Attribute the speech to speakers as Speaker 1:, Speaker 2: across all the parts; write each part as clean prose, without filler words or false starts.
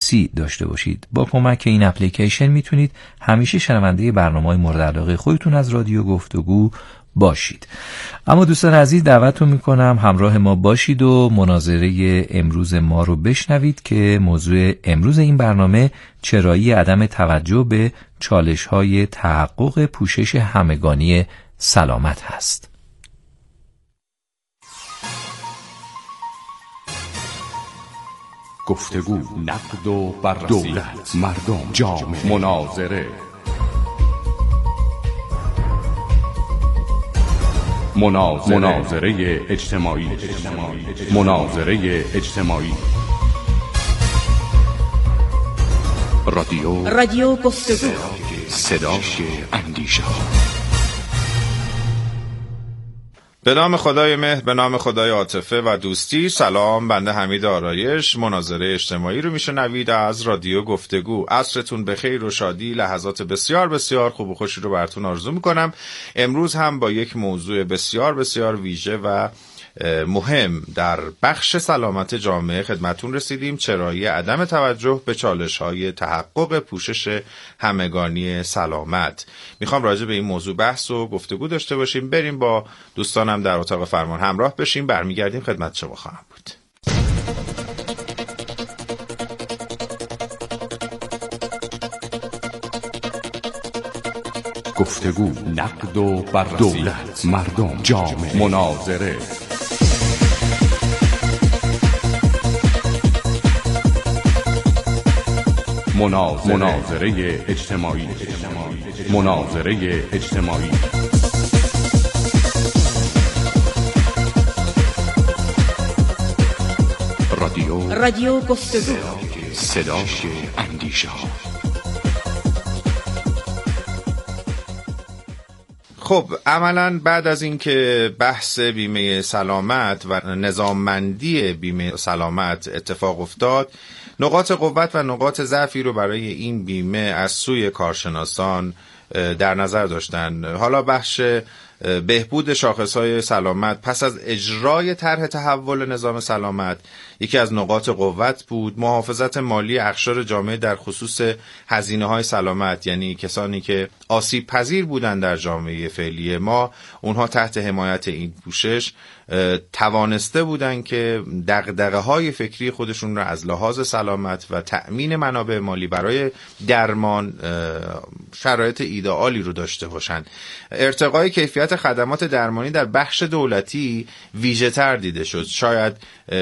Speaker 1: سی داشته باشید. با کمک این اپلیکیشن میتونید همیشه شنونده برنامه‌های مورد علاقه خودتون از رادیو گفتگو باشید. اما دوستان عزیز دعوتتون میکنم همراه ما باشید و مناظره امروز ما رو بشنوید که موضوع امروز این برنامه چرایی عدم توجه به چالش‌های تحقق پوشش همگانی سلامت هست.
Speaker 2: گفتگو، نقد و بررسی، دولت، مردم، جامعه، مناظره. مناظره اجتماعی. مناظره اجتماعی. رادیو گفتگو، صدای اندیشه.
Speaker 3: به نام خدای مهر، به نام خدای عاطفه و دوستی. سلام، بنده حمید آرایش. مناظره اجتماعی رو میشنوید از رادیو گفتگو. عصرتون به خیر و شادی، لحظات بسیار بسیار خوب و خوشی رو براتون آرزو میکنم. امروز هم با یک موضوع بسیار بسیار ویژه و مهم در بخش سلامت جامعه خدمتون رسیدیم. چرایی عدم توجه به چالش‌های تحقق پوشش همگانی سلامت. میخوام راجع به این موضوع بحث و گفتگو داشته باشیم. بریم با دوستانم در اتاق فرمان همراه بشیم. برمیگردیم خدمت شما خواهم بود.
Speaker 2: گفتگو، نقد و بررسی، دولت، مردم، جامعه، مناظره. مناظره اجتماعی. مناظره اجتماعی. رادیو گفتگو، صدای اندیشه.
Speaker 3: خب عملاً بعد از اینکه بحث بیمه سلامت و نظاممندی بیمه سلامت اتفاق افتاد، نقاط قوت و نقاط ضعفی رو برای این بیمه از سوی کارشناسان در نظر داشتن. حالا بخش بهبود شاخص‌های سلامت پس از اجرای طرح تحول نظام سلامت یکی از نقاط قوت بود. محافظت مالی اقشار جامعه در خصوص هزینه‌های سلامت، یعنی کسانی که آسیب پذیر بودند در جامعه فعلی ما، اونها تحت حمایت این پوشش توانسته بودند که دغدغه‌های فکری خودشون را از لحاظ سلامت و تأمین منابع مالی برای درمان شرایط ایدئالی رو داشته باشند. ارتقای کیفیت خدمات درمانی در بخش دولتی ویژه‌تر دیده شد. شاید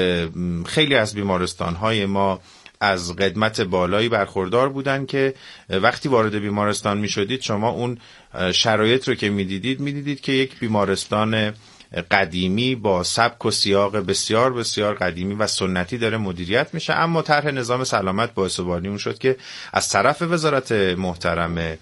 Speaker 3: خیلی از بیمارستان‌های ما از قدمت بالایی برخوردار بودن که وقتی وارد بیمارستان می‌شدید شما اون شرایط رو که می‌دیدید که یک بیمارستان قدیمی با سبک و سیاق بسیار بسیار قدیمی و سنتی داره مدیریت میشه. اما طرح نظام سلامت باعث بانی اون شد که از طرف وزارت محترم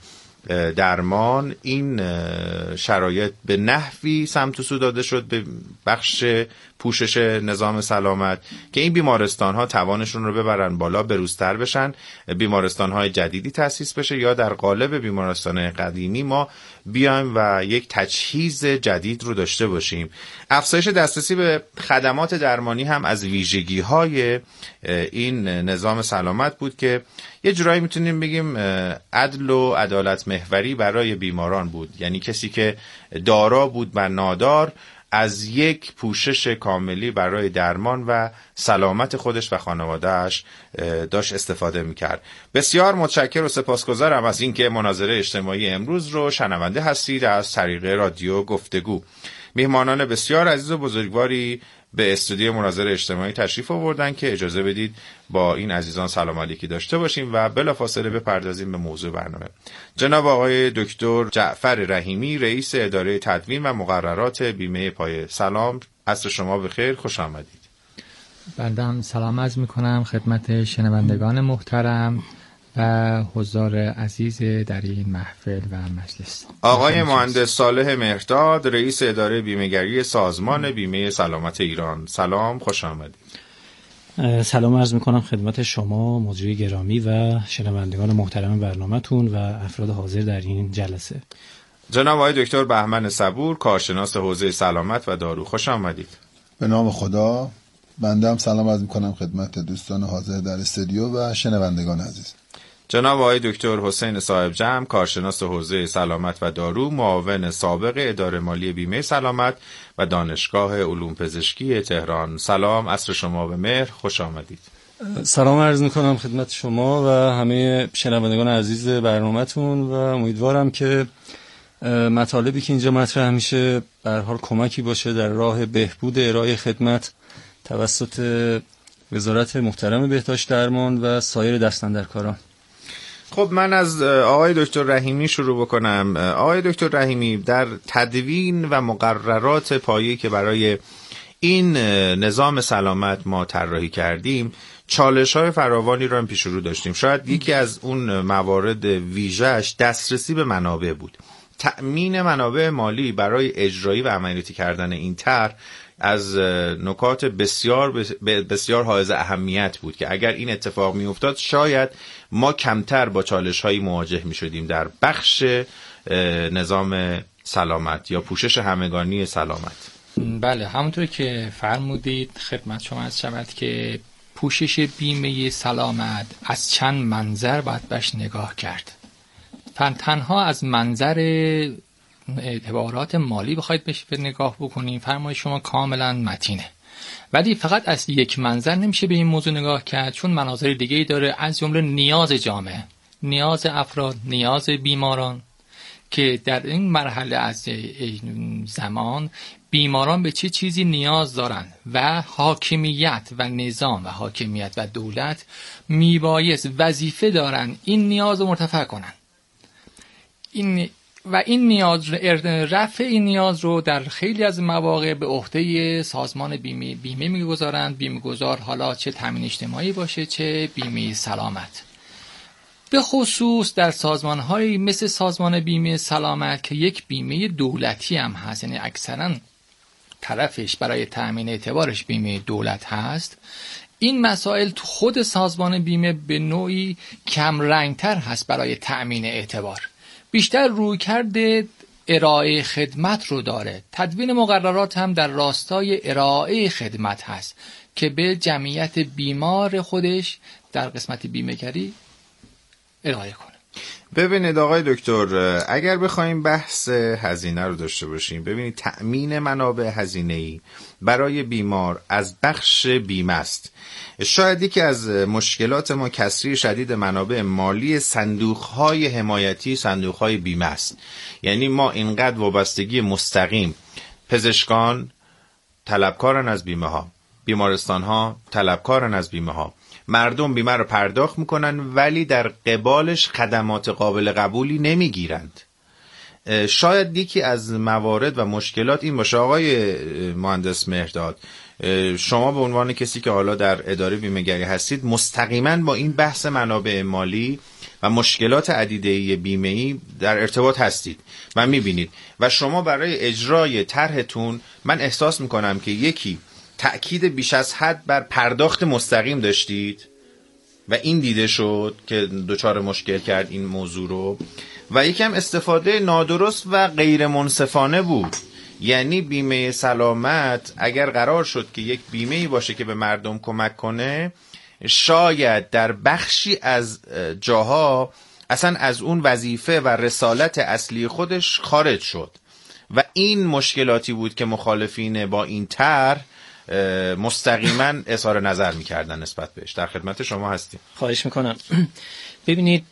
Speaker 3: درمان این شرایط به نحوی سمت و سو داده شد به بخش پوشش نظام سلامت که این بیمارستان ها توانشون رو ببرن بالا، بروزتر بشن، بیمارستان های جدیدی تأسیس بشه یا در قالب بیمارستان قدیمی ما بیایم و یک تجهیز جدید رو داشته باشیم. افزایش دسترسی به خدمات درمانی هم از ویژگی های این نظام سلامت بود که یه جورایی میتونیم بگیم عدل و عدالت محوری برای بیماران بود. یعنی کسی که دارا بود و نادار از یک پوشش کاملی برای درمان و سلامت خودش و خانواده‌اش داشت استفاده میکرد. بسیار متشکر و سپاسگزارم از اینکه مناظره اجتماعی امروز رو شنونده هستید از طریق رادیو گفتگو. میهمانان بسیار عزیز و بزرگواری به استودیو مناظره اجتماعی تشریف آوردن که اجازه بدید با این عزیزان سلام علیکی داشته باشیم و بلافاصله بپردازیم به موضوع برنامه. جناب آقای دکتر جعفر رحیمی، رئیس اداره تدوین و مقررات بیمه پایه. سلام، عصر شما بخیر، خوش آمدید.
Speaker 4: بنده هم سلام عرض می‌کنم خدمت شنوندگان محترم و حضار عزیز در این محفل و مجلس.
Speaker 3: آقای مهندس صالح مهرداد، رئیس اداره بیمه‌گری سازمان بیمه سلامت ایران. سلام، خوش آمدید.
Speaker 5: سلام عرض میکنم خدمت شما مجری گرامی و شنوندگان محترم برنامه‌تون و افراد حاضر در این جلسه.
Speaker 3: جناب آقای دکتر بهمن صبور، کارشناس حوزه سلامت و دارو. خوش آمدید.
Speaker 6: به نام خدا، بنده هم سلام عرض می‌کنم خدمت دوستان حاضر در استودیو و شنوندگان عزیز.
Speaker 3: جناب آقای دکتر حسین صاحب جمع، کارشناس حوزه سلامت و دارو، معاون سابق اداره مالی بیمه سلامت و دانشگاه علوم پزشکی تهران. سلام، عصر شما به مهر، خوش آمدید.
Speaker 5: سلام عرض میکنم خدمت شما و همه شنوندگان عزیز برنامه‌تون و امیدوارم که مطالبی که اینجا مطرح میشه به هر حال کمکی باشه در راه بهبود ارائه خدمت توسط وزارت محترم بهداشت درمان و سایر دستاندرکاران.
Speaker 3: خب من از آقای دکتر رحیمی شروع بکنم. آقای دکتر رحیمی، در تدوین و مقررات پایه‌ای که برای این نظام سلامت ما طراحی کردیم، چالش‌های فراوانی را پیش رو داشتیم. شاید یکی از اون موارد ویژه‌اش دسترسی به منابع بود. تأمین منابع مالی برای اجرایی و عملیاتی کردن این طرح از نکات بسیار حائز اهمیت بود که اگر این اتفاق می افتاد شاید ما کمتر با چالش‌هایی مواجه می شدیم در بخش نظام سلامت یا پوشش همگانی سلامت.
Speaker 4: بله، همونطور که فرمودید خدمت شما عرض شود که پوشش بیمه سلامت از چند منظر باید بهش نگاه کرد. تنها از منظر اعتبارات مالی بخواید بهش نگاه بکنیم، فرمایش شما کاملا متینه، ولی فقط از یک منظر نمیشه به این موضوع نگاه کرد، چون مناظر دیگه‌ای داره، از جمله نیاز جامعه، نیاز افراد، نیاز بیماران، که در این مرحله از زمان بیماران به چه چیزی نیاز دارن و حاکمیت و نظام و حاکمیت و دولت میبایست وظیفه دارن این نیاز رو مرتفع کنن. این نیاز، رفع این نیاز رو در خیلی از مواقع به عهده سازمان بیمه میگذارند. بیمه گذار حالا چه تامین اجتماعی باشه چه بیمه سلامت، به خصوص در سازمان‌هایی مثل سازمان بیمه سلامت که یک بیمه دولتی هم هست، یعنی اکثراً طرفش برای تأمین اعتبارش بیمه دولت هست. این مسائل تو خود سازمان بیمه به نوعی کم رنگتر هست برای تأمین اعتبار، بیشتر رویکرد ارائه خدمت رو داره. تدوین مقررات هم در راستای ارائه خدمت هست که به جمعیت بیمار خودش در قسمت بیمه‌گری ارائه کنه.
Speaker 3: ببینید آقای دکتر، اگر بخوایم بحث هزینه رو داشته باشیم، ببینید تأمین منابع هزینه‌ای برای بیمار از بخش بیمه است. شاید یکی از مشکلات ما کسری شدید منابع مالی صندوق‌های حمایتی، صندوق‌های بیمه است. یعنی ما اینقدر وابستگی مستقیم، پزشکان طلبکارن از بیمه ها، بیمارستان ها طلبکارن از بیمه ها، مردم بیمه رو پرداخت میکنن ولی در قبالش خدمات قابل قبولی نمیگیرند. شاید یکی از موارد و مشکلات این باشه. آقای مهندس مهرداد، شما به عنوان کسی که حالا در اداره بیمه‌گری هستید مستقیما با این بحث منابع مالی و مشکلات عدیده‌ای بیمه‌ای در ارتباط هستید و میبینید و شما برای اجرای طرحتون من احساس میکنم که یکی تأکید بیش از حد بر پرداخت مستقیم داشتید و این دیده شد که دچار مشکل کرد این موضوع رو، و یکم استفاده نادرست و غیر منصفانه بود. یعنی بیمه سلامت اگر قرار شد که یک بیمه‌ای باشه که به مردم کمک کنه، شاید در بخشی از جاها اصلا از اون وظیفه و رسالت اصلی خودش خارج شد و این مشکلاتی بود که مخالفین با این طرح مستقیما اظهار نظر میکردن نسبت بهش. در خدمت شما هستیم.
Speaker 5: خواهش میکنم. ببینید،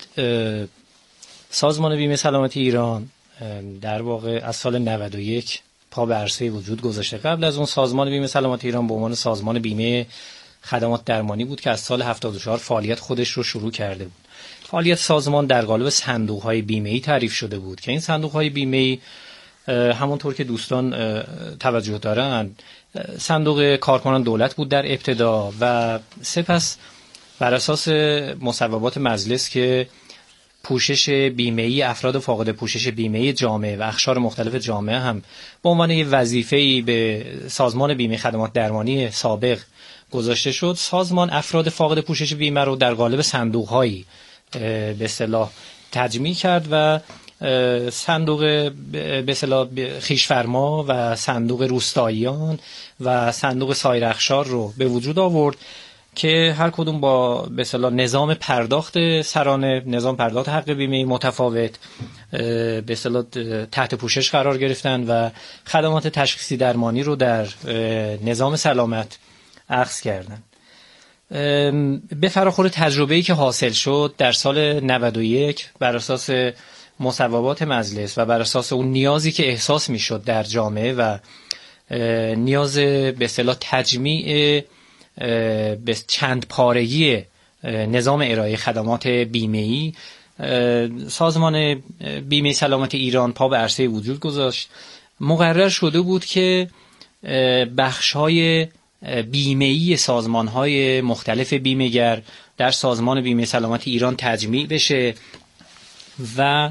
Speaker 5: سازمان بیمه سلامتی ایران در واقع از سال 91 پا به عرصه وجود گذاشته. قبل از اون سازمان بیمه سلامتی ایران به عنوان سازمان بیمه خدمات درمانی بود که از سال 74 فعالیت خودش رو شروع کرده بود. فعالیت سازمان در قالب صندوق‌های بیمه‌ای تعریف شده بود که این صندوق‌های بیمه‌ای همونطور که دوستان توجه دارن صندوق کارکنان دولت بود در ابتدا و سپس بر اساس مصوبات مجلس که پوشش بیمه‌ای افراد فاقد پوشش بیمه جامعه و اقشار مختلف جامعه هم به عنوان یک وظیفه‌ای به سازمان بیمه خدمات درمانی سابق گذاشته شد. سازمان افراد فاقد پوشش بیمه رو در قالب صندوق‌هایی به اصطلاح تجمیع کرد و صندوق به اصطلاح خویشفرما و صندوق روستاییان و صندوق سایر اقشار رو به وجود آورد که هر کدوم با به اصطلاح نظام پرداخت سرانه، نظام پرداخت حق بیمه متفاوت به اصطلاح تحت پوشش قرار گرفتن و خدمات تشخیصی درمانی رو در نظام سلامت اخذ کردن. به فراخور تجربه‌ای که حاصل شد در سال 91 بر اساس مصوبات مجلس و بر اساس اون نیازی که احساس می‌شد در جامعه و نیاز به اصطلاح تجمیع به چند پارگی نظام ارائه خدمات بیمه‌ای، سازمان بیمه سلامت ایران پا به عرصه وجود گذاشت. مقرر شده بود که بخش‌های بیمه‌ای سازمان‌های مختلف بیمه‌گر در سازمان بیمه سلامت ایران تجمیع بشه و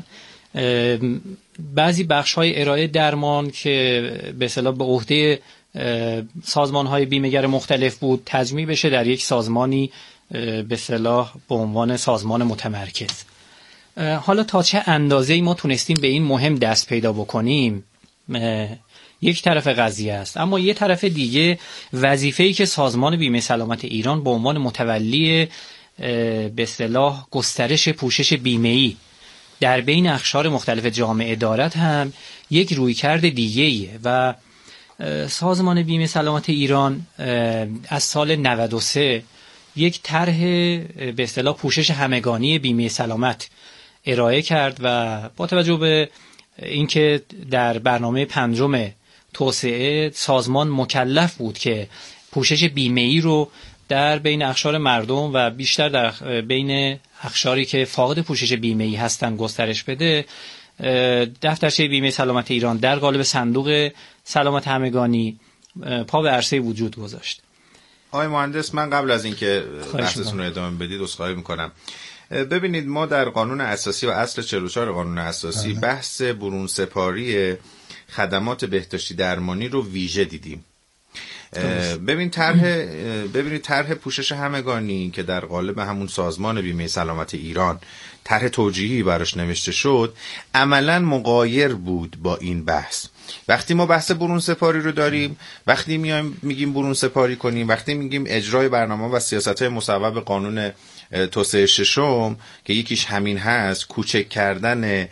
Speaker 5: بعضی بخش‌های ارائه درمان که به اصطلاح به عهده سازمان‌های بیمه‌گر مختلف بود تجمیع بشه در یک سازمانی به اصطلاح به عنوان سازمان متمرکز. حالا تا چه اندازه‌ای ما تونستیم به این مهم دست پیدا بکنیم یک طرف قضیه است، اما یه طرف دیگه وظیفه‌ای که سازمان بیمه سلامت ایران به عنوان متولی به اصطلاح گسترش پوشش بیمه‌ای در بین اقشار مختلف جامعه دارد هم یک رویکرد دیگه‌ایه و سازمان بیمه سلامت ایران از سال 93 یک طرح به اصطلاح پوشش همگانی بیمه سلامت ارائه کرد و با توجه به اینکه در برنامه 5 توسعه سازمان مکلف بود که پوشش بیمه‌ای رو در بین اقشار مردم و بیشتر در بین اقشاری که فاقد پوشش بیمه‌ای هستند گسترش بده، دفترچه بیمه سلامت ایران در قالب صندوق سلامت همگانی پا به عرصه وجود گذاشت.
Speaker 3: آقای مهندس، من قبل از اینکه بحثتون رو ادامه بدید عذرخواهی میکنم. ببینید، ما در قانون اساسی و اصل 44 قانون اساسی بحث برون سپاری خدمات بهداشتی درمانی رو ویژه دیدیم. ببینید طرح پوشش همگانی که در قالب همون سازمان بیمه سلامت ایران طرح توجیهی براش نوشته شد عملاً مغایر بود با این بحث. وقتی ما بحث برون سپاری رو داریم، وقتی میگیم برون سپاری کنیم، وقتی میگیم اجرای برنامه و سیاست‌های مصوب قانون توسعه ششم که یکیش همین هست، کوچک کردن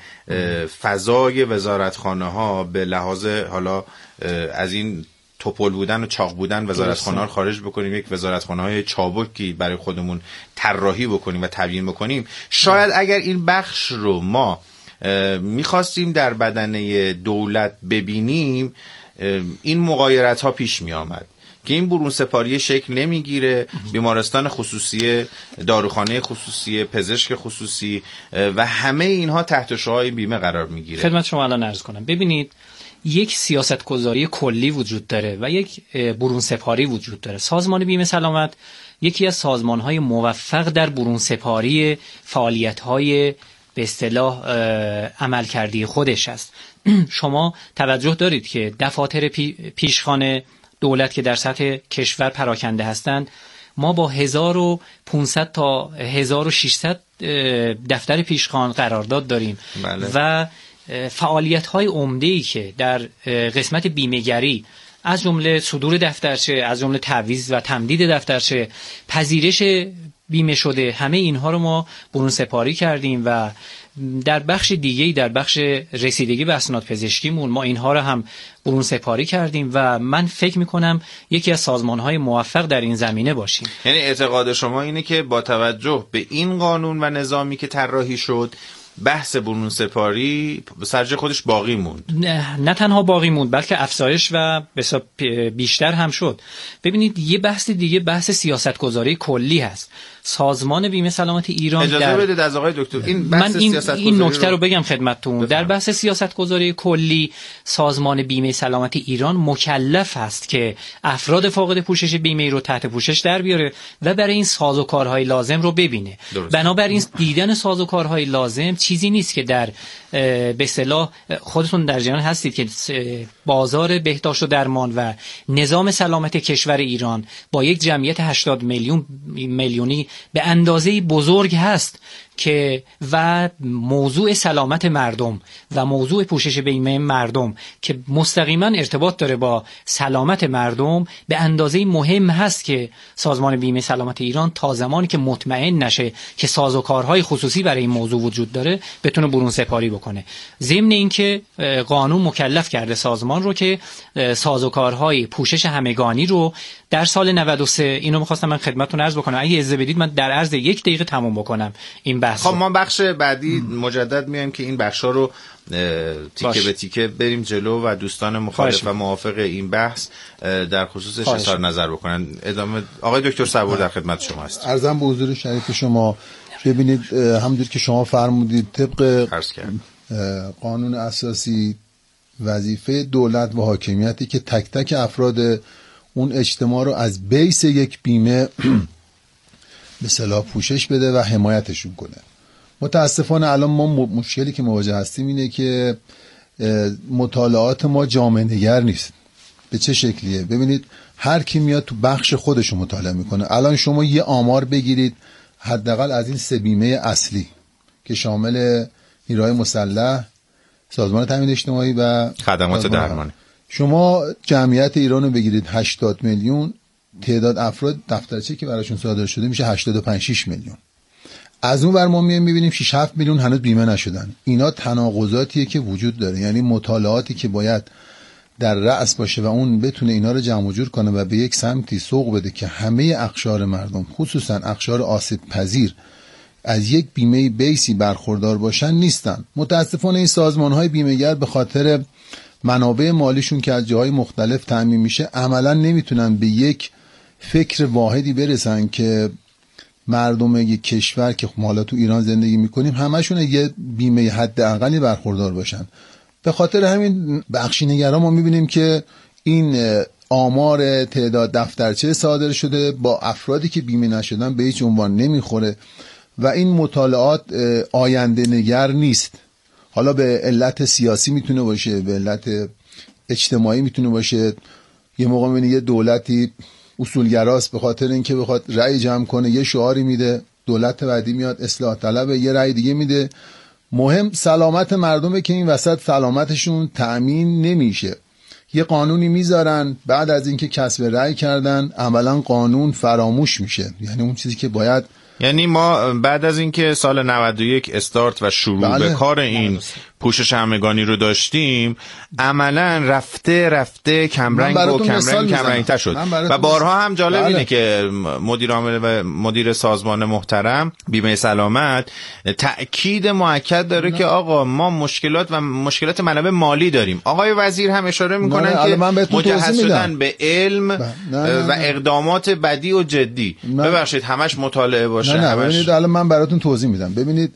Speaker 3: فضای وزارتخانه‌ها به لحاظ حالا از این توپل بودن و چاق بودن وزارتخانه‌ها رو خارج بکنیم، یک وزارتخانه‌های چابکی برای خودمون طراحی بکنیم و تبیین بکنیم. شاید اگر این بخش رو ما میخواستیم در بدنه دولت ببینیم این مغایرت ها پیش می آمد که این برون سپاری شکل نمیگیره. بیمارستان خصوصی، داروخانه خصوصی، پزشک خصوصی و همه اینها تحت شعاع بیمه قرار میگیره.
Speaker 5: خدمت شما الان عرض کنم. ببینید، یک سیاست گذاری کلی وجود داره و یک برون سپاری وجود داره. سازمان بیمه سلامت یکی از سازمان‌های موفق در برون سپاری فعالیت‌های به اصطلاح عملکردی خودش است. شما توجه دارید که دفاتر پیشخوان دولت که در سطح کشور پراکنده هستند، ما با 1500 تا 1600 دفتر پیشخوان قرارداد داریم.
Speaker 3: بله.
Speaker 5: و فعالیت‌های عمده‌ای که در قسمت بیمه‌گری از جمله صدور دفترچه، از جمله تعویض و تمدید دفترچه، پذیرش بیمه شده، همه اینها رو ما برون سپاری کردیم و در بخش دیگه‌ای، در بخش رسیدگی به اسناد پزشکیمون، ما اینها رو هم برون سپاری کردیم و من فکر می‌کنم یکی از سازمان‌های موفق در این زمینه باشیم.
Speaker 3: یعنی اعتقاد شما اینه که با توجه به این قانون و نظامی که طراحی شد، بحث برون سپاری سرجه خودش باقی موند؟
Speaker 5: نه تنها باقی موند بلکه افزایش و بیشتر هم شد. ببینید، یه بحث دیگه بحث سیاستگذاری کلی هست. سازمان بیمه سلامت ایران،
Speaker 3: اجازه بدید از آقای دکتر این بحث
Speaker 5: این نکته رو بگم خدمتتون. در بحث سیاستگذاری کلی سازمان بیمه سلامت ایران مکلف است که افراد فاقد پوشش بیمه رو تحت پوشش در بیاره و برای این سازوکارهای لازم رو ببینه. بنابراین دیدن سازوکارهای لازم چیزی نیست که در به اصطلاح خودتون در جریان هستید که بازار بهداشت و درمان و نظام سلامت کشور ایران با یک جمعیت 80 میلیونی به اندازه بزرگ هست که و موضوع سلامت مردم و موضوع پوشش بیمه مردم که مستقیما ارتباط داره با سلامت مردم، به اندازه مهم هست که سازمان بیمه سلامت ایران تا زمانی که مطمئن نشه که سازوکارهای خصوصی برای این موضوع وجود داره بتونه برون سپاری بکنه. ضمن اینکه قانون مکلف کرده سازمان رو که سازوکارهای پوشش همگانی رو در سال 93، اینو می‌خواستم من خدمتتون عرض بکنم، اگه اجازه بدید من در عرض 1 دقیقه تموم بکنم این بحث.
Speaker 3: خب ما بخش بعدی مجدد میایم که این بخشا رو تیکه به تیکه بریم جلو و دوستان مخالف و موافق این بحث در خصوصش اظهار نظر بکنن. ادامه آقای دکتر صبور در خدمت شما هست.
Speaker 6: عرضم به حضور شریف شما. ببینید همونجوری که شما فرمودید طبق قانون اساسی وظیفه دولت و حاکمیتی که تک تک افراد اون اجتماع رو از بیس یک بیمه به اصطلاح پوشش بده و حمایتشون کنه. متاسفانه الان ما مشکلی که مواجه هستیم اینه که مطالعات ما جامعه نگر نیست. به چه شکلیه؟ ببینید هر کی میاد تو بخش خودشو مطالعه میکنه. الان شما یه آمار بگیرید حداقل از این 3 بیمه اصلی که شامل نیروهای مسلح، سازمان تامین اجتماعی و
Speaker 3: خدمات درمانی، شما
Speaker 6: جمعیت ایران رو بگیرید 80 میلیون، تعداد افراد دفترچه که براشون صادر شده میشه 85-6 میلیون. از اون ور ما میبینیم 6-7 میلیون هنوز بیمه نشدن. اینا تناقضاتیه که وجود داره، یعنی مطالعاتی که باید در رأس باشه و اون بتونه اینا رو جمع و جور کنه و به یک سمتی سوق بده که همه اقشار مردم خصوصا اقشار آسیب پذیر از یک بیمه بیسی برخوردار باشن نیستن. متاسفانه این سازمان‌های بیمه‌گر به خاطر منابع مالیشون که از جاهای مختلف تامین میشه عملا نمیتونن به یک فکر واحدی برسن که مردم یک کشور که ما حالا تو ایران زندگی میکنیم همشون یه بیمه حداقلی برخوردار باشن. به خاطر همین بخشینگرا ما میبینیم که این آمار تعداد دفترچه صادر شده با افرادی که بیمه نشدن به هیچ عنوان نمیخوره و این مطالعات آینده نگر نیست. حالا به علت سیاسی میتونه باشه، به علت اجتماعی میتونه باشه. یه موقع میبینی یه دولتی اصولگراست، به خاطر اینکه بخواد رأی جمع کنه یه شعاری میده، دولت بعدی میاد اصلاح طلبه یه رأی دیگه میده. مهم سلامت مردمه که این وسط سلامتشون تأمین نمیشه. یه قانونی میذارن، بعد از اینکه کسب رأی کردن عملا قانون فراموش میشه. یعنی اون چیزی که باید،
Speaker 3: یعنی ما بعد از اینکه سال 91 استارت و شروع به کار این پوشش همگانی رو داشتیم عملا رفته کمرنگ و کمرنگ‌تر شد و بارها هم جالب اینه که مدیر عامل و مدیر سازمان محترم بیمه سلامت تأکید موکد داره که آقا ما مشکلات منابع مالی داریم. آقای وزیر هم اشاره میکنن که مجهز شدن به علم و اقدامات بدی و جدی. ببخشید همش مطالعه باشه.
Speaker 6: ببینید الان من براتون توضیح میدم. ببینید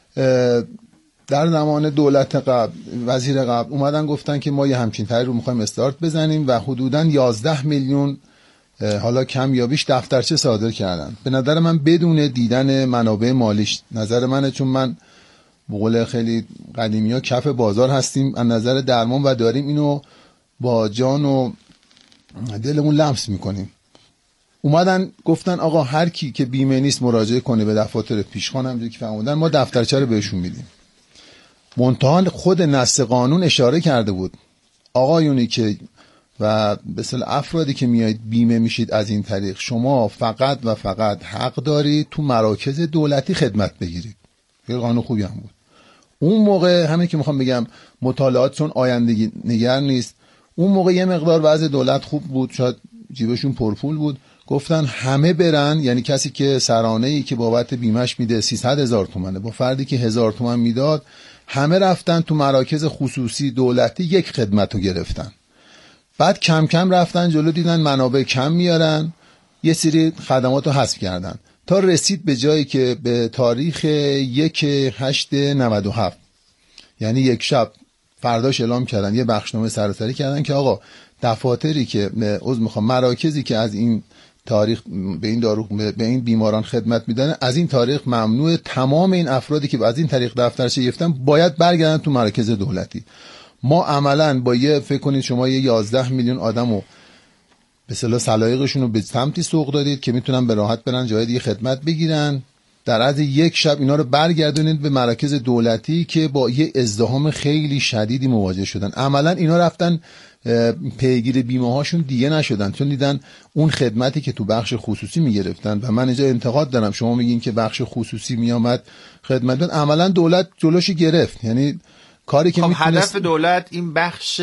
Speaker 6: در زمان دولت قبل، وزیر قبل اومدن گفتن که ما یه همچین طرحی رو میخوایم استارت بزنیم و حدوداً 11 میلیون حالا کم یا بیش دفترچه صادر کردن. به نظر من بدون دیدن منابع مالیش، نظر منه، چون من به قول خیلی قدیمی‌ها کف بازار هستیم از نظر درمان و داریم اینو با جان و دلمون لمس میکنیم. اومدن گفتن آقا هر کی که بیمه نیست مراجعه کنه به دفاتر پیشخوان، همونجوری که فرمودن ما دفترچه رو بهشون میدیم. منتها خود نص قانون اشاره کرده بود آقایونی که و مثلا افرادی که میایید بیمه میشید از این طریق شما فقط و فقط حق دارید تو مراکز دولتی خدمت بگیرید. یه قانون خوبی هم بود اون موقع. همین که میخوام بگم مطالعات چون آینده نگر نیست، اون موقع یه مقدار وضع دولت خوب بود، شاید جیبشون پرپول بود، گفتن همه برن، یعنی کسی که سرانه‌ای که بابت بیمهش میده 300,000 تومانه با فردی که 1000 تومان میداد، همه رفتن تو مراکز خصوصی دولتی یک خدمت رو گرفتن. بعد کم کم رفتن جلو، دیدن منابع کم میارن، یه سری خدمات رو حذف کردن تا رسید به جایی که به تاریخ 1/8/97 یعنی یک شب فرداش اعلام کردن، یه بخشنامه سراسری کردن که آقا دفاتری که مراکزی که از این تاریخ به این به این بیماران خدمت میدن از این تاریخ ممنوع، تمام این افرادی که از این طریق دفترچه گرفتن باید برگردن تو مراکز دولتی. ما عملاً با یه فکر کنید شما یه 11 میلیون آدمو به اصطلاح سلایقشون رو به سمتی سوق دادید که میتونن به راحت برن جای دیگه خدمت بگیرن در عرض یک شب اینا رو برگردونید به مراکز دولتی که با یه ازدحام خیلی شدیدی مواجه شدن. عملا اینا رفتن پیگیر بیمه هاشون دیگه نشدن، چون دیدن اون خدمتی که تو بخش خصوصی میگرفتن و من اینجا انتقاد دارم، شما میگین که بخش خصوصی میامد خدمت بدن، عملا دولت جلوش گرفت. یعنی کاری که
Speaker 3: هدف دولت این بخش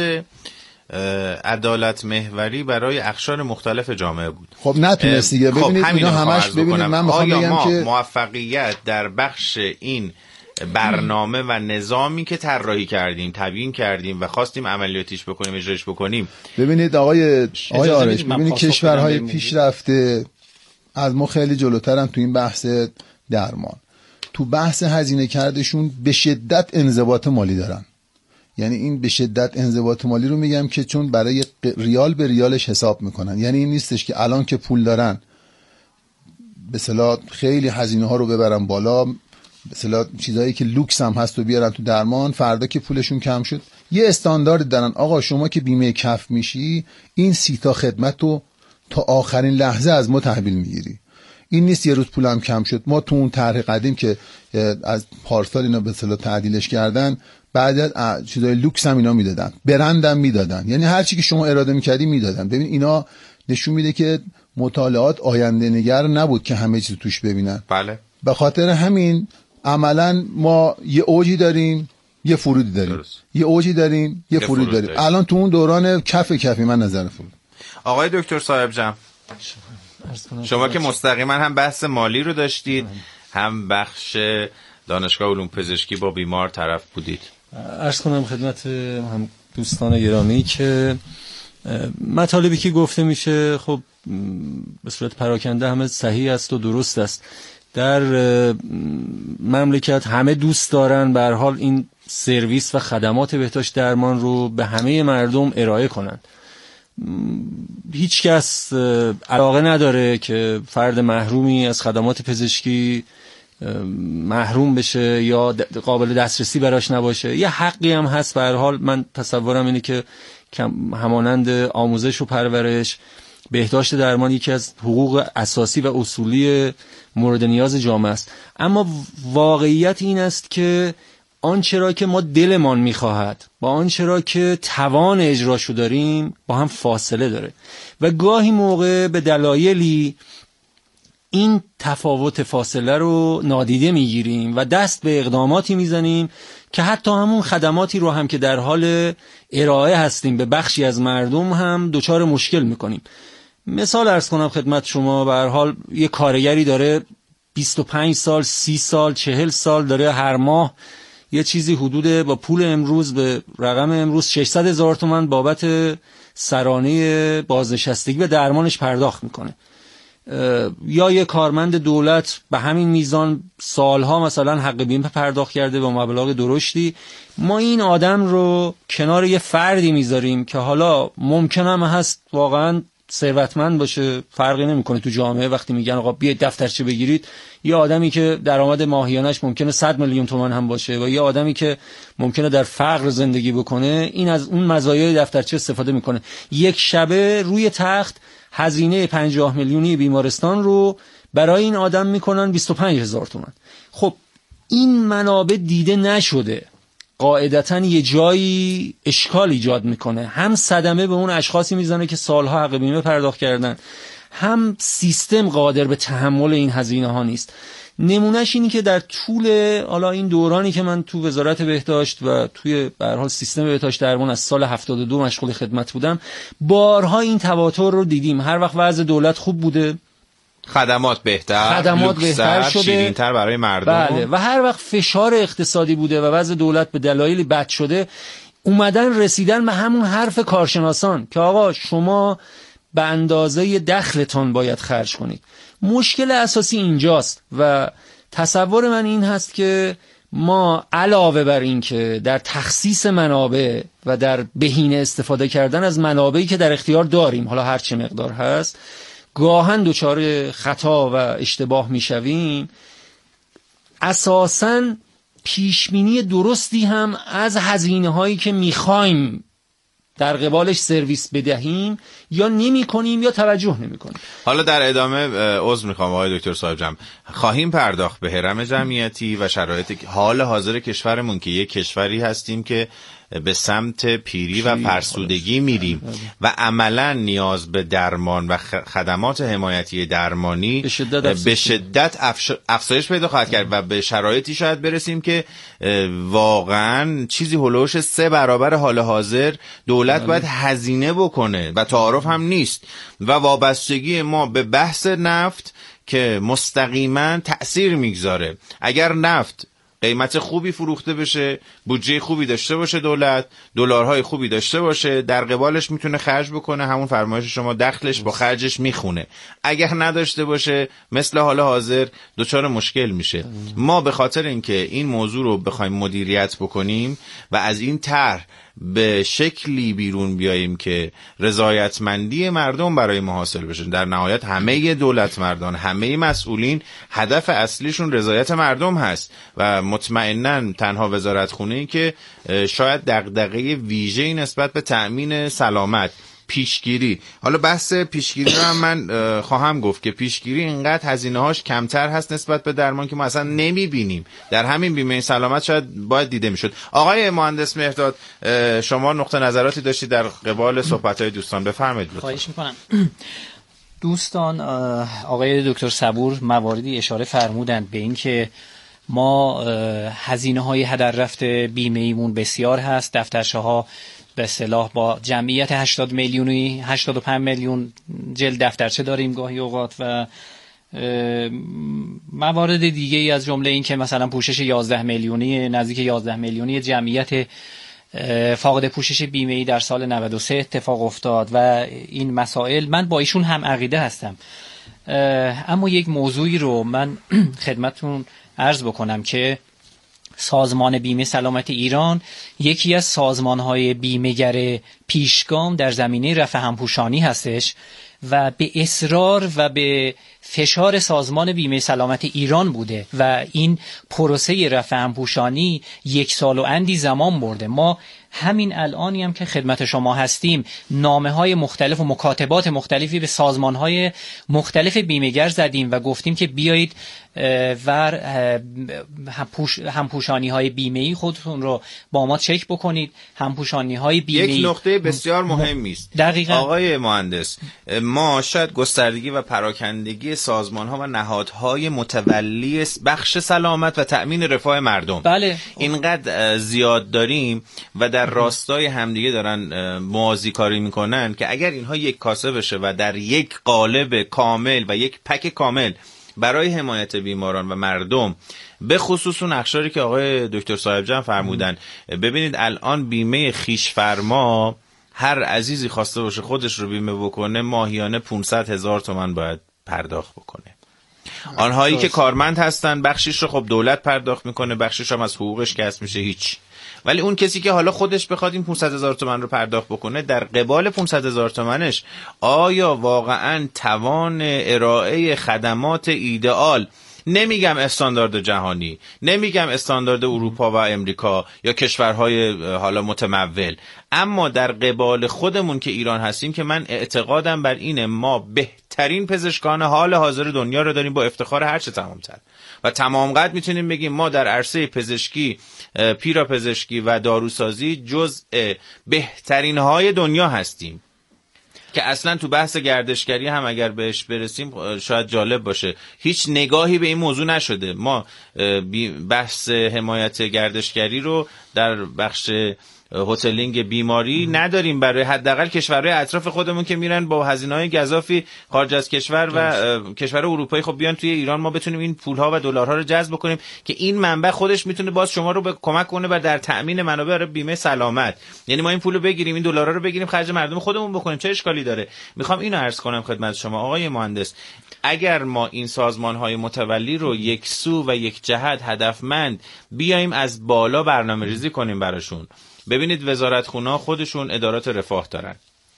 Speaker 3: عدالت محوری برای اقشار مختلف جامعه بود.
Speaker 6: خب نتونست دیگه. ببینید اینا همش، ببینید من میخوام بگم که
Speaker 3: موفقیت در بخش این برنامه و نظامی که طراحی کردیم، تبیین کردیم و خواستیم عملیاتیش بکنیم، اجراش بکنیم.
Speaker 6: ببینید آقای آرش، ببینید کشورهای پیشرفته از ما خیلی جلوترن تو این بحث درمان. تو بحث هزینه کردشون به شدت انضباط مالی دارن. یعنی این به شدت انضباط مالی رو میگم که چون برای ریال به ریالش حساب میکنن. یعنی این نیستش که الان که پول دارن به اصطلاح خیلی هزینه ها رو ببرن بالا، به اصطلاح چیزایی که لوکس هم هست رو بیارن تو درمان، فردا که پولشون کم شد یه استاندارد دارن. آقا شما که بیمه کف میشی این 30 تا خدمت رو تا آخرین لحظه از ما تحویل میگیری. این نیست یه روز پولم کم شد. ما تو اون طرح قدیم که از پارسال اینا به اصطلاح تعدیلش کردن، بعد از چیزای لوکس هم اینا میدادن، برندم میدادن، یعنی هر چی که شما اراده میکردی میدادن. ببین اینا نشون میده که مطالعات آینده نگر نبود که همه چیز توش ببینن.
Speaker 3: بله.
Speaker 6: به خاطر همین عملا ما یه اوجی داریم یه فرودی داریم. درست. یه اوجی داریم یه فرودی داریم. الان تو اون دوران کفی من نظر فرود.
Speaker 3: آقای دکتر صاحب جان، شما که مستقیما هم بحث مالی رو داشتید، هم بخش دانشگاه علوم پزشکی با بیمار طرف بودید.
Speaker 7: عرض کنم خدمت هم دوستان گرامی که مطالبی که گفته میشه خب به صورت پراکنده همه صحیح است و درست است. در مملکت همه دوست دارن به هر حال این سرویس و خدمات بهداشت درمان رو به همه مردم ارائه کنن. هیچ کس علاقه نداره که فرد محرومی از خدمات پزشکی محروم بشه یا قابل دسترسی براش نباشه. یه حقی هم هست به هر حال. من تصورم اینه که همانند آموزش و پرورش، بهداشت درمان یکی از حقوق اساسی و اصولی مورد نیاز جامعه است. اما واقعیت این است که آنچه را که ما دلمان میخواهد با آنچه را که توان اجراشو داریم با هم فاصله داره و گاهی موقع به دلایلی این تفاوت فاصله رو نادیده میگیریم و دست به اقداماتی میزنیم که حتی همون خدماتی رو هم که در حال ارائه هستیم به بخشی از مردم هم دچار مشکل میکنیم. مثال عرض کنم خدمت شما، به هر حال یه کارگری داره 25 سال 30 سال 40 سال داره هر ماه یه چیزی حدود با پول امروز به رقم امروز 600,000 تومان بابت سرانه بازنشستگی و درمانش پرداخت میکنه. یا یه کارمند دولت به همین میزان سالها مثلا حق بیمه پرداخت کرده با مبلغ درشتی. ما این آدم رو کنار یه فردی میذاریم که حالا ممکن هم هست واقعا ثروتمند باشه، فرقی نمیکنه تو جامعه. وقتی میگن آقا بیاید دفترچه بگیرید، یه آدمی که درآمد ماهیانش ممکنه 100 میلیون تومان هم باشه و یه آدمی که ممکنه در فقر زندگی بکنه، این از اون مزایای دفترچه استفاده میکنه. یک شبه روی تخت هزینه 50 میلیونی بیمارستان رو برای این آدم میکنن 25,000 تومان. خب این منابع دیده نشده، قاعدتاً یه جایی اشکال ایجاد میکنه. هم صدمه به اون اشخاصی میزنه که سالها حق بیمه پرداخت کردن، هم سیستم قادر به تحمل این هزینه ها نیست. نمونهش اینی که در طول حالا این دورانی که من تو وزارت بهداشت و توی به هر حال سیستم بهداشت درمان از سال 72 مشغول خدمت بودم، بارها این تواتر رو دیدیم. هر وقت وضع دولت خوب بوده،
Speaker 3: خدمات بهتر شده، شیرین‌تر برای مردم.
Speaker 7: بله. و هر وقت فشار اقتصادی بوده و وضع دولت به دلایلی بد شده، اومدن رسیدن به همون حرف کارشناسان که آقا شما به اندازه دخلتون باید خرج کنید. مشکل اساسی اینجاست و تصور من این هست که ما علاوه بر این که در تخصیص منابع و در بهینه استفاده کردن از منابعی که در اختیار داریم، حالا هر چه مقدار هست، گاهن دچار خطا و اشتباه میشویم، اساساً پیشبینی درستی هم از هزینه هایی که میخوایم در قبالش سرویس بدهیم یا نمی کنیم یا توجه نمی کنیم.
Speaker 3: حالا در ادامه عذر میخوام آقای دکتر صاحب جمع خواهیم پرداخت به هرم جمعیتی و شرایط حال حاضر کشورمون که یک کشوری هستیم که به سمت پیری و فرسودگی میریم و عملا نیاز به درمان و خدمات حمایتی درمانی به شدت افزایش پیدا خواهد کرد و به شرایطی شاید برسیم که واقعا چیزی هلوش 3 برابر حال حاضر دولت باید هزینه بکنه و تعارف هم نیست و وابستگی ما به بحث نفت که مستقیما تأثیر میگذاره. اگر نفت قیمت خوبی فروخته بشه، بودجه خوبی داشته باشه دولت، دلارهای خوبی داشته باشه، در قبالش میتونه خرج بکنه، همون فرمایش شما دخلش با خرجش میخونه. اگر نداشته باشه مثل حال حاضر دچار مشکل میشه. ما به خاطر اینکه این موضوع رو بخوایم مدیریت بکنیم و از این طرح به شکلی بیرون بیاییم که رضایتمندی مردم برای ما حاصل بشه، در نهایت همه دولت مردان، همه مسئولین هدف اصلیشون رضایت مردم هست و مطمئناً تنها وزارتخونه‌ای که شاید دغدغه ویژه‌ای نسبت به تأمین سلامت پیشگیری. حالا بحث پیشگیری رو هم من خواهم گفت که پیشگیری اینقدر هزینه‌هاش کمتر هست نسبت به درمان که ما اصلا نمی‌بینیم. در همین بیمه سلامت شاید باید دیده می‌شد. آقای مهندس مهرداد شما نقطه نظراتی داشتید در قبال صحبت‌های دوستان، بفرمایید.
Speaker 5: خواهش می‌کنم. دوستان آقای دکتر صبور مواردی اشاره فرمودند به این که ما هزینه‌های هدر رفته بیمه‌ایمون بسیار هست. دفترچه‌ها به اصطلاح با جمعیت 80 میلیونی 85 میلیون جلد دفترچه داریم گاهی اوقات و موارد دیگه ای از جمله این که مثلا پوشش 11 میلیونی نزدیک 11 میلیونی جمعیت فاقد پوشش بیمه‌ای در سال 93 اتفاق افتاد و این مسائل من با ایشون هم عقیده هستم. اما یک موضوعی رو من خدمتتون عرض بکنم که سازمان بیمه سلامت ایران یکی از سازمان‌های بیمه‌گر پیشگام در زمینه رفع همپوشانی هستش و به اصرار و به فشار سازمان بیمه سلامت ایران بوده و این پروسه رفع همپوشانی 1 سال و اندی زمان برده. ما همین الانی هم که خدمت شما هستیم نامه‌های مختلف و مکاتبات مختلفی به سازمان‌های مختلف بیمه‌گر زدیم و گفتیم که بیایید و همپوشانی‌های بیمه‌ای خودتون رو با ما چک بکنید. همپوشانی‌های بیمه‌ای
Speaker 3: یک نقطه بسیار مهمی است.
Speaker 5: دقیقاً
Speaker 3: آقای مهندس، ما شاید گستردگی و پراکندگی سازمان‌ها و نهادهای متولی بخش سلامت و تأمین رفاه مردم اینقدر زیاد داریم و در راستای همدیگه دارن موازی کاری میکنن که اگر اینها یک کاسه بشه و در یک قالب کامل و یک پک کامل برای حمایت بیماران و مردم، به خصوص اون اقشاری که آقای دکتر صاحب جان فرمودن، ببینید الان بیمه خیشفرما هر عزیزی خواسته باشه خودش رو بیمه بکنه ماهیانه 500,000 تومان باید پرداخت بکنه. آنهایی که کارمند هستن بخشیش رو خب دولت پرداخت میکنه، بخشیش هم از حقوقش کسب میشه هیچ. ولی اون کسی که حالا خودش بخواد این 500,000 تومان رو پرداخت بکنه، در قبال 500,000 تومانش آیا واقعا توان ارائه خدمات ایدئال، نمیگم استاندارد جهانی، نمیگم استاندارد اروپا و امریکا یا کشورهای حالا متمول، اما در قبال خودمون که ایران هستیم که من اعتقادم بر اینه ما بهترین پزشکان حال حاضر دنیا رو داریم با افتخار هرچه تمامتر و تمام قد میتونیم بگیم ما در عرصه پزشکی، پیراپزشکی و داروسازی جزء بهترین های دنیا هستیم که اصلا تو بحث گردشگری هم اگر بهش برسیم شاید جالب باشه هیچ نگاهی به این موضوع نشده. ما بحث حمایت گردشگری رو در بخش هتلینگ بیماری نداریم برای حداقل کشورهای اطراف خودمون که میرن با هزینه‌های گزافی خارج از کشور و کشور اروپایی خب بیان توی ایران ما بتونیم این پولها و دلارها رو جذب کنیم که این منبع خودش میتونه باز شما رو کمک کنه و در تأمین منابع برای بیمه سلامت. یعنی ما این پولو بگیریم، این دلارها رو بگیریم، خرج مردم خودمون بکنیم، چه اشکالی داره؟ میخوام اینو عرض کنم خدمت شما آقای مهندس، اگر ما این سازمان‌های متولی رو یک سو و یک جهت هدفمند بیایم از بالا برنامه‌ریزی کنیم براشون. ببینید وزارتخونه‌ها خودشون ادارات رفاه دارن،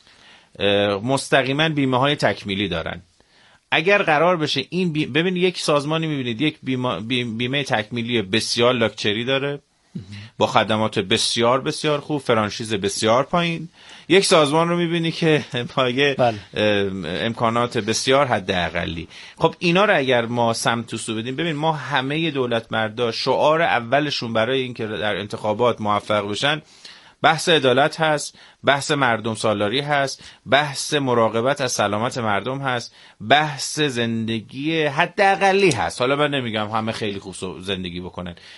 Speaker 3: مستقیما بیمه های تکمیلی دارن. اگر قرار بشه این ببینید یک سازمانی میبینید یک بیمه تکمیلی بسیار لاکچری داره با خدمات بسیار بسیار خوب، فرانشیز بسیار پایین. یک سازمان رو میبینی که پایه امکانات بسیار حداقلی. خب اینا رو اگر ما سمت و سو بدیم، ببین ما همه دولت مردا شعار اولشون برای اینکه در انتخابات موفق بشن بحث عدالت هست، بحث مردم سالاری هست، بحث مراقبت از سلامت مردم هست، بحث زندگی حداقلی هست. حالا من نمیگم همه خیلی خوب زندگی بکنن،